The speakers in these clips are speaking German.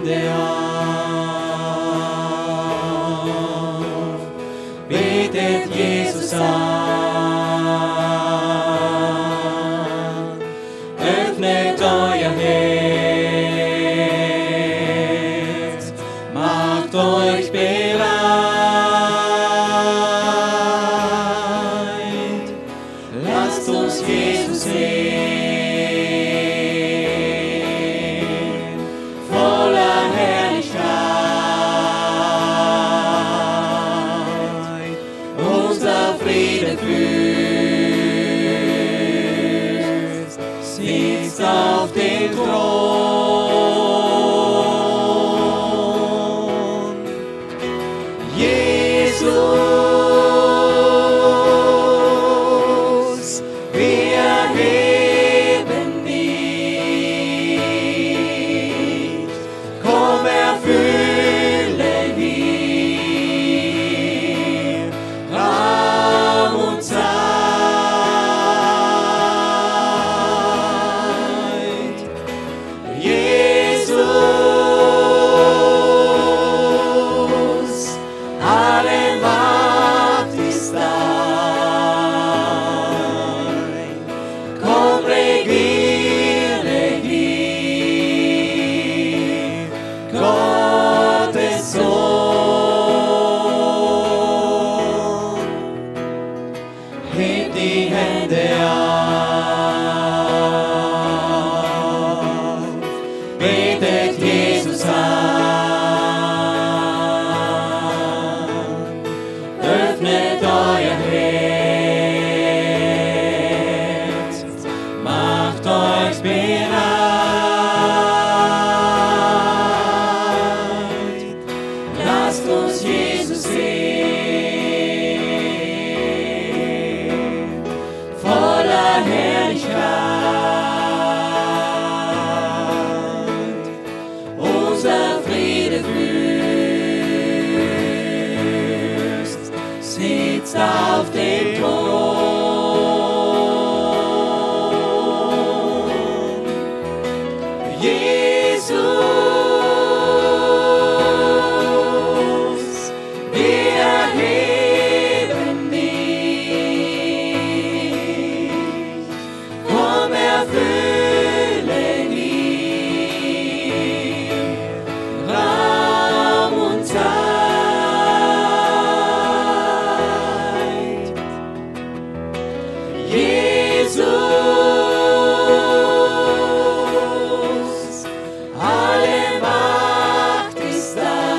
Hände auf, betet Jesus an, öffnet euer Herz, macht euch bereit, lasst uns Jesus sehen, voller Herrlichkeit, unser Friedefürst sitzt auf dem Thron. Jesus, wir erheben dich, komm, erfülle hier Raum und Zeit. Jesus, alle Macht ist dein, komm, regiere hier, Gottes Sohn. Hebt die Hände auf, betet Jesus an, öffnet euer Herz, macht euch bereit, lasst uns Jesus sehen, voller Herrlichkeit, unser Friedefürst sitzt auf dem Thron. Jesus, wir erheben dich, komm, erfülle hier Raum und Zeit. Jesus, alle Macht ist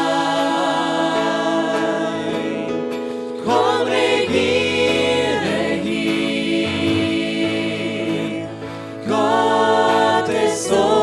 dein, komm, regiere hier, Gottes Sohn.